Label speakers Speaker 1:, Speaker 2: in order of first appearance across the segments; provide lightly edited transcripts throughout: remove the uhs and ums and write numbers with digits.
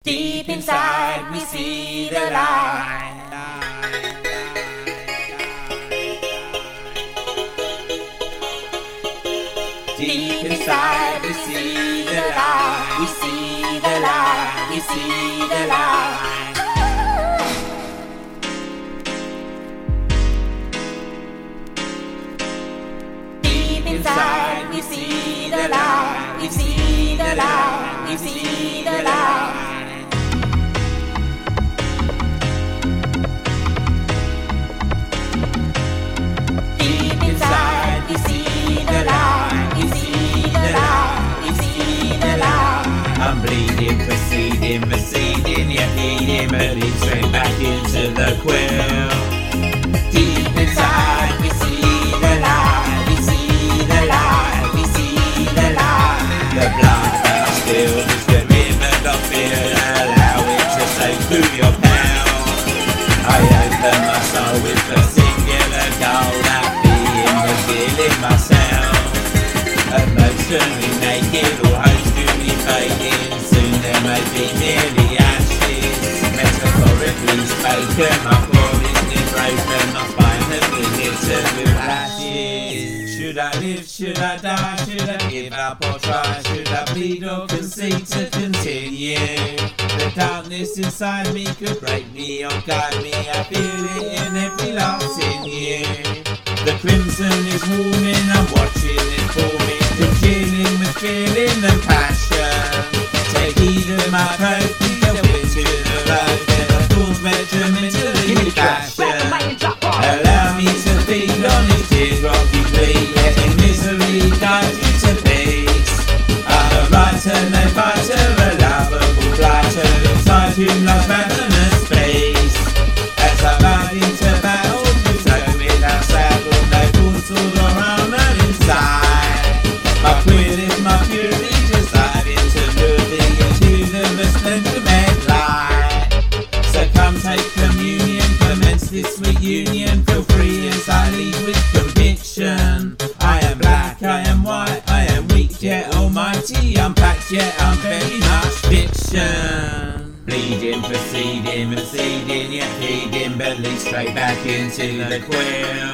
Speaker 1: Deep inside we see the light. Deep inside we see the light. We see the light. We see the light. Deep inside we see the light. We see the light. We see the light. Deep inside we see the light. We see the light. We see the light.
Speaker 2: I'm bleeding, proceeding, receding, yet bleeding, bleeding straight back into the quill.
Speaker 1: Deep inside we see the light. We see the light. We see the light.
Speaker 2: The blood that I spill is the river of fear. Allow it to soak through your pound. I open my soul with the singular goal that being revealing myself. Emotionally naked or hopefully fading. Soon there may be merely ashes. Metaphorically spoken, my core isn't broken. My spine has been littered with ashes. Should I live? Should I die? Should I give up or try? Should I bleed or concede to continue? The darkness inside me could break me or guide me. I feel it in every last sinew. The crimson is warming, I'm watching it forming, congealing with feeling and passion. Take heed of my approach, go into the road, then I cause regimentally passion. Allow me to feed on this teardroppy plea, letting misery guide you to peace. I'm a writer, no fighter, a lovable blighter, inside whom lies ravenous space. As I ride into battle, you sow without saddle, no thoughts or armor inside. My quill is my fury, deciding to moving into the resplendent light. So come take communion, commence this sweet union, feel free as I lead with conviction. I am black, I am white, I am weak yet almighty, I'm packed yet I'm very much fiction. Bleeding, proceeding, receding, yet feeding, belly straight back into the quill.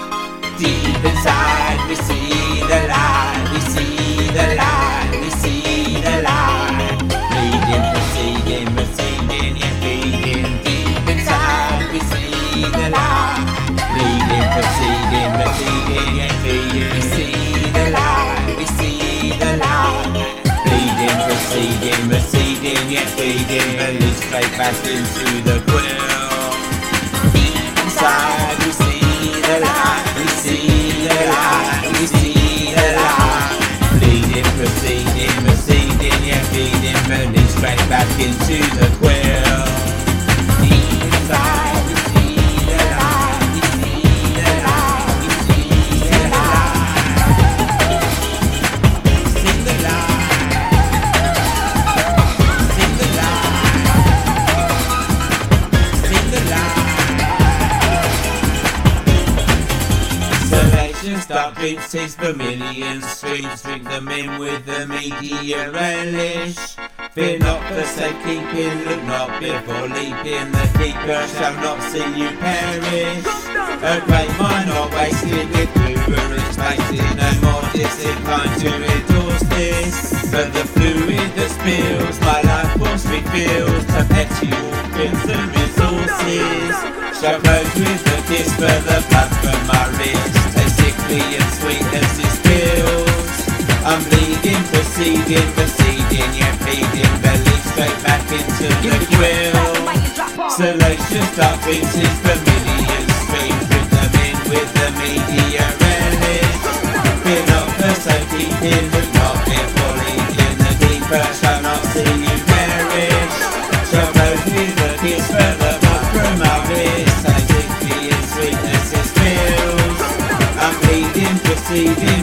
Speaker 1: Deep inside we see the light. We see the light. We see the light.
Speaker 2: Bleeding, proceeding, receding, yet feeding.
Speaker 1: Deep inside we see the light.
Speaker 2: Bleeding, proceeding, receding, yet feeding.
Speaker 1: We see the light. We see the light.
Speaker 2: Bleeding, proceeding, receding, yet feeding, belly straight back into the quill.
Speaker 1: Deep inside we see the light. We see the light. We see the light.
Speaker 2: Bleeding, proceeding, receding, yet feeding, belly straight back into the quill.
Speaker 1: Deep inside we see the light. We see the light. We see the light.
Speaker 2: Sing the light. Sing the light. Sing the light. Selections, dark groups, taste vermilion streets, drink them in with the media relish. Fear not for safekeeping, look not before leaping. The keeper shall not see you perish. A great mind not wasted with gurus wasted. No more disinclined to endorse this. But the fluid that spills, my life force reveals. Perpetual crimson resources shall close with a kiss for the blood from my wrist. Taste sickly and sweet as it spills. I'm bleeding, proceeding, receding, yet feeding, belly straight back into the quill. Salacious dark pieces, vermilion streams, drink them in with the media relish. Fear not for so deep in, look not before leaving. The deeper shall not see you perish. Shall close with a kiss for the blood from our wrist. Taste sickly and sweetness it spills. I'm bleeding, proceeding,